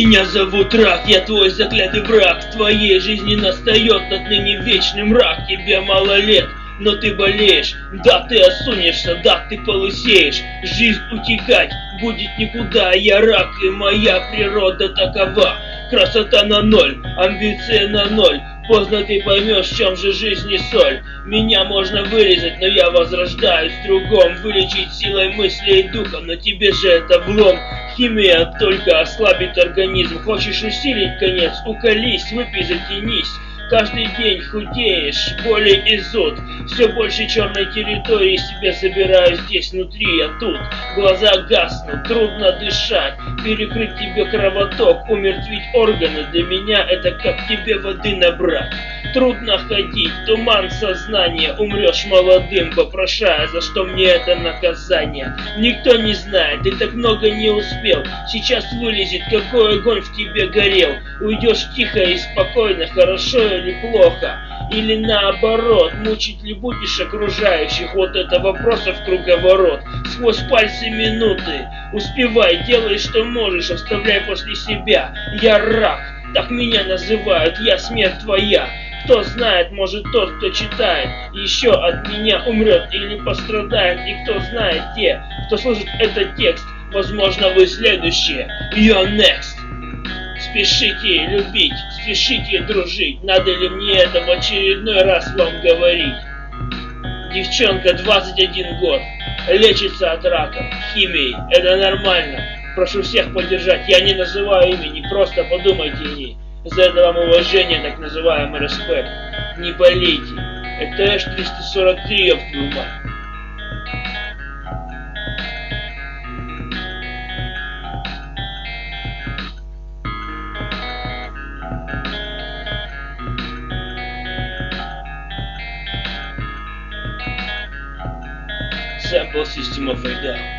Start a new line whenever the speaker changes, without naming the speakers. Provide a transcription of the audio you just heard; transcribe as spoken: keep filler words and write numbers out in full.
Меня зовут Рак, я твой заклятый враг. В твоей жизни настает отныне вечный мрак. Тебе мало лет, но ты болеешь. Да, ты осунешься, да, ты полысеешь. Жизнь утекать будет никуда. Я рак, и моя природа такова. Красота на ноль, амбиция на ноль. Поздно ты поймешь, в чем же жизнь и соль. Меня можно вырезать, но я возрождаюсь в другом. Вылечить силой мысли и духа, но тебе же это влом. Химия только ослабит организм. Хочешь усилить конец, уколись, выпей, затянись. Каждый день худеешь, боли и зуд. Все больше черной территории себе забираю здесь внутри, а тут глаза гаснут, трудно дышать. Перекрыть тебе кровоток, умертвить органы. Для меня это как тебе воды набрать. Трудно ходить, туман сознания. Умрешь молодым, вопрошая, за что мне это наказание. Никто не знает, ты так много не успел. Сейчас вылезет, какой огонь в тебе горел. Уйдешь тихо и спокойно, хорошо или плохо? Или наоборот, мучить ли будешь окружающих? Вот это вопросов круговорот. Сквозь пальцы минуты. Успевай, делай, что можешь, оставляй после себя. Я рак, так меня называют, я смерть твоя. Кто знает, может тот, кто читает, еще от меня умрет или пострадает. И кто знает, те, кто слышит этот текст, возможно, вы следующие. You're next. Спешите любить, спешите дружить. Надо ли мне это в очередной раз вам говорить? Девчонка, двадцать один год, лечится от рака, химией, это нормально. Прошу всех поддержать, я не называю имени, просто подумайте о ней. За это вам уважение, так называемый респект. Не болейте, это эш триста сорок три, ёб твою мать. Sample System of a Down.